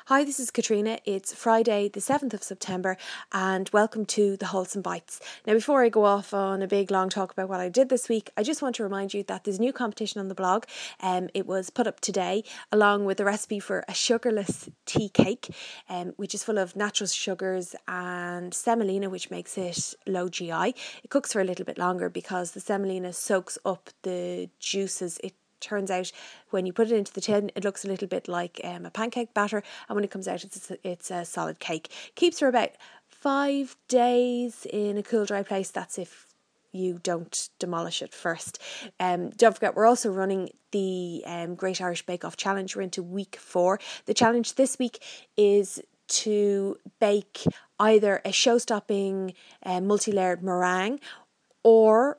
Hi, this is Katrina. It's Friday, the 7th of September, and welcome to the Wholesome Bites. Now, before I go off on a big long talk about what I did this week, I just want to remind you that there's a new competition on the blog. It was put up today, along with a recipe for a sugarless tea cake, which is full of natural sugars and semolina, which makes it low GI. It cooks for a little bit longer because the semolina soaks up the juices. It turns out when you put it into the tin, it looks a little bit like a pancake batter, and when it comes out, it's a solid cake. Keeps for about 5 days in a cool, dry place. That's if you don't demolish it first. Don't forget, we're also running the Great Irish Bake Off Challenge. We're into week 4. The challenge this week is to bake either a show-stopping multi-layered meringue or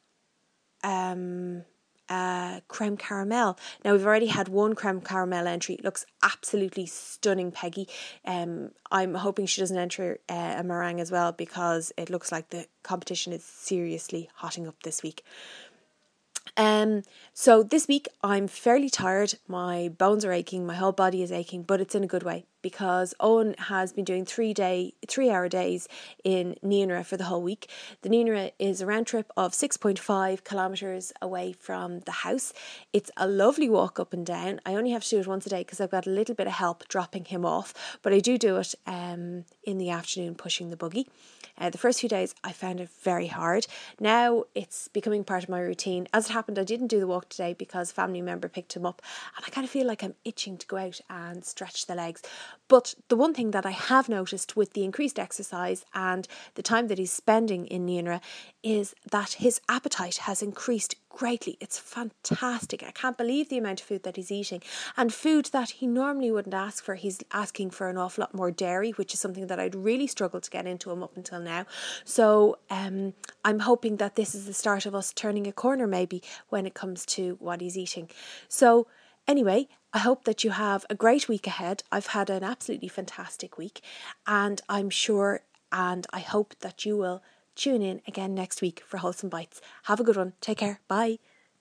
creme caramel. Now, we've already had one creme caramel entry. It looks absolutely stunning, Peggy. I'm hoping she doesn't enter a meringue as well, because it looks like the competition is seriously hotting up this week. So this week I'm fairly tired. My bones are aching, my whole body is aching, but it's in a good way, because Owen has been doing 3-hour days in Nianra for the whole week. The Nianra is a round trip of 6.5 kilometres away from the house. It's a lovely walk up and down. I only have to do it once a day because I've got a little bit of help dropping him off, but I do it in the afternoon, pushing the buggy. The first few days I found it very hard. Now it's becoming part of my routine. As it happened, I didn't do the walk today because a family member picked him up, and I kind of feel like I'm itching to go out and stretch the legs. But the one thing that I have noticed with the increased exercise and the time that he's spending in Nianra is that his appetite has increased greatly. It's fantastic. I can't believe the amount of food that he's eating, and food that he normally wouldn't ask for. He's asking for an awful lot more dairy, which is something that I'd really struggled to get into him up until now. So I'm hoping that this is the start of us turning a corner maybe when it comes to what he's eating. So anyway, I hope that you have a great week ahead. I've had an absolutely fantastic week, and I'm sure and I hope that you will tune in again next week for Wholesome Bites. Have a good one. Take care. Bye.